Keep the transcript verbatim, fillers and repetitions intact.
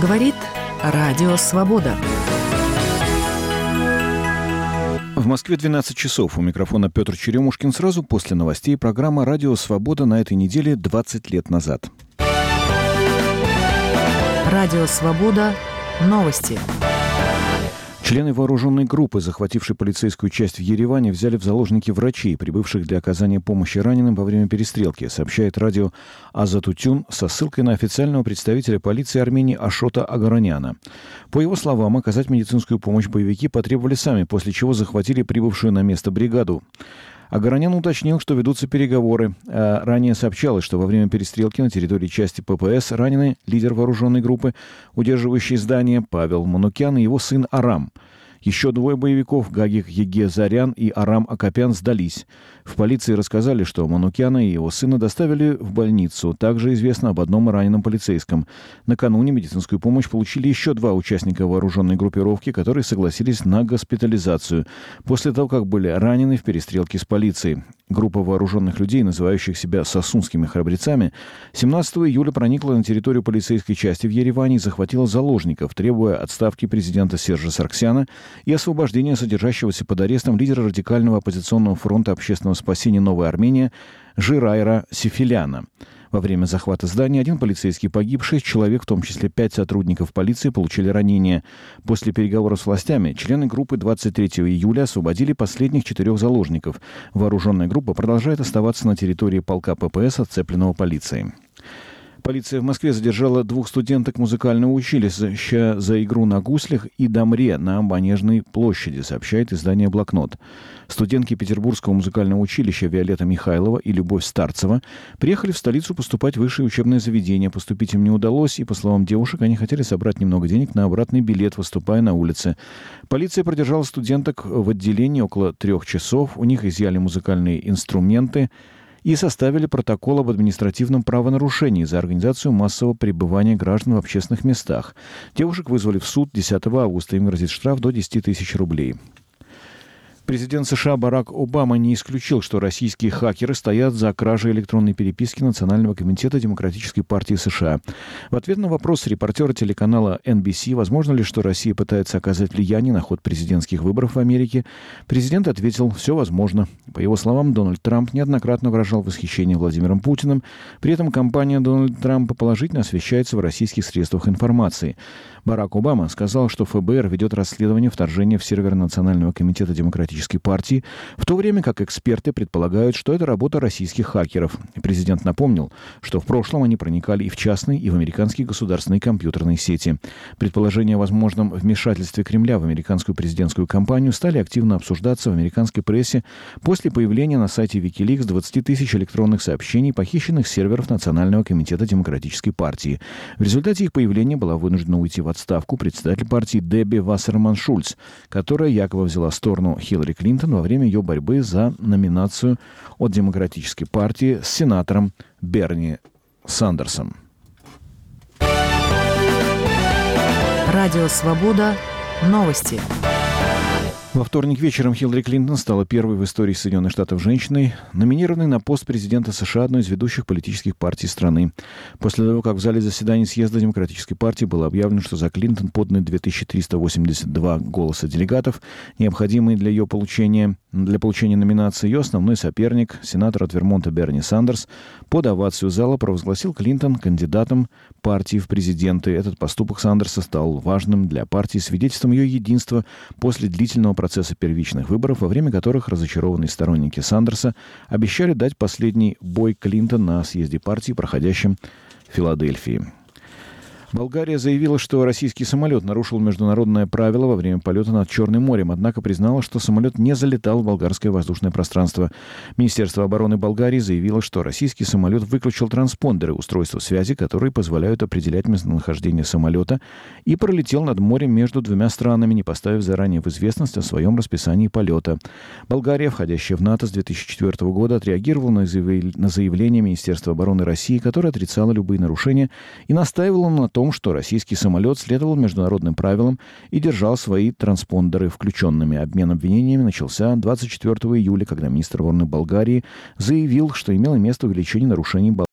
Говорит Радио Свобода. В Москве двенадцать часов. У микрофона Петр Черемушкин. Сразу после новостей программа «Радио Свобода» на этой неделе двадцать лет назад. Радио Свобода. Новости. Члены вооруженной группы, захватившей полицейскую часть в Ереване, взяли в заложники врачей, прибывших для оказания помощи раненым во время перестрелки, сообщает радио «Азатутюн» со ссылкой на официального представителя полиции Армении Ашота Агараняна. По его словам, оказать медицинскую помощь боевики потребовали сами, после чего захватили прибывшую на место бригаду. Агаранян уточнил, что ведутся переговоры. А ранее сообщалось, что во время перестрелки на территории части ППС ранены лидер вооруженной группы, удерживающий здание, Павел Манукян и его сын Арам. Еще двое боевиков, Гагик Еге Зарян и Арам Акопян, сдались. В полиции рассказали, что Манукяна и его сына доставили в больницу. Также известно об одном раненом полицейском. Накануне медицинскую помощь получили еще два участника вооруженной группировки, которые согласились на госпитализацию после того, как были ранены в перестрелке с полицией. Группа вооруженных людей, называющих себя сосунскими храбрецами, семнадцатого июля проникла на территорию полицейской части в Ереване и захватила заложников, требуя отставки президента Сержа Саргсяна и освобождения содержащегося под арестом лидера радикального оппозиционного фронта общественного спасения «Новая Армения» Жирайра Сефиляна. Во время захвата здания один полицейский погиб, шесть человек, в том числе пять сотрудников полиции, получили ранения. После переговоров с властями члены группы двадцать третьего июля освободили последних четырех заложников. Вооруженная группа продолжает оставаться на территории полка ППС, отцепленного полицией. Полиция в Москве задержала двух студенток музыкального училища за игру на гуслях и домре на Манежной площади, сообщает издание «Блокнот». Студентки Петербургского музыкального училища Виолетта Михайлова и Любовь Старцева приехали в столицу поступать в высшее учебное заведение. Поступить им не удалось, и, по словам девушек, они хотели собрать немного денег на обратный билет, выступая на улице. Полиция продержала студенток в отделении около трех часов. У них изъяли музыкальные инструменты и составили протокол об административном правонарушении за организацию массового пребывания граждан в общественных местах. Девушек вызвали в суд десятого августа. Им грозит штраф до десяти тысяч рублей. Президент США Барак Обама не исключил, что российские хакеры стоят за кражей электронной переписки Национального комитета Демократической партии США. В ответ на вопрос репортера телеканала эн би си, возможно ли, что Россия пытается оказать влияние на ход президентских выборов в Америке, президент ответил: «Все возможно». По его словам, Дональд Трамп неоднократно выражал восхищение Владимиром Путиным. При этом кампания Дональда Трампа положительно освещается в российских средствах информации. Барак Обама сказал, что эф бэ эр ведет расследование вторжения в сервер Национального комитета Демократической партии, в то время как эксперты предполагают, что это работа российских хакеров. Президент напомнил, что в прошлом они проникали и в частные, и в американские государственные компьютерные сети. Предположения о возможном вмешательстве Кремля в американскую президентскую кампанию стали активно обсуждаться в американской прессе после появления на сайте Wikileaks двадцати тысяч электронных сообщений, похищенных с серверов Национального комитета Демократической партии. В результате их появления была вынуждена уйти в отставку председатель партии Дебби Вассерман-Шульц, которая якобы взяла сторону Хиллари Клинтон во время ее борьбы за номинацию от Демократической партии с сенатором Берни Сандерсом. Радио Свобода. Новости. Во вторник вечером Хиллари Клинтон стала первой в истории Соединенных Штатов женщиной, номинированной на пост президента США одной из ведущих политических партий страны. После того, как в зале заседаний съезда Демократической партии было объявлено, что за Клинтон поданы две тысячи триста восемьдесят два голоса делегатов, необходимые для ее получения, для получения номинации, ее основной соперник, сенатор от Вермонта Берни Сандерс, под овацию зала провозгласил Клинтон кандидатом партии в президенты. Этот поступок Сандерса стал важным для партии, свидетельством ее единства после длительного процесса первичных выборов, во время которых разочарованные сторонники Сандерса обещали дать последний бой Клинтон на съезде партии, проходящем в Филадельфии. Болгария заявила, что российский самолет нарушил международное правило во время полета над Черным морем, однако признала, что самолет не залетал в болгарское воздушное пространство. Министерство обороны Болгарии заявило, что российский самолет выключил транспондеры, устройства связи, которые позволяют определять местонахождение самолета, и пролетел над морем между двумя странами, не поставив заранее в известность о своем расписании полета. Болгария, входящая в НАТО с две тысячи четвёртого года, отреагировала на заявление Министерства обороны России, которое отрицало любые нарушения и настаивало на том, что российский самолет следовал международным правилам и держал свои транспондеры включенными. Обмен обвинениями начался двадцать четвёртого июля, когда министр обороны Болгарии заявил, что имело место увеличение нарушений